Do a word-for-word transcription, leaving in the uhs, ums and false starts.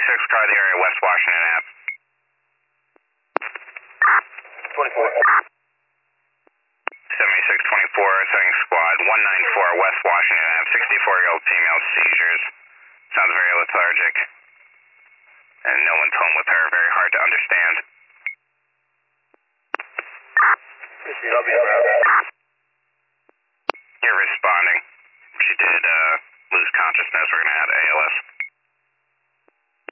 seventy-six, car the area, West Washington Ave. twenty-four. seventy-six twenty-four, setting squad, one nine four, West Washington Ave, sixty-four-year-old female, seizures. Sounds very lethargic. And no one's home with her, very hard to understand. W,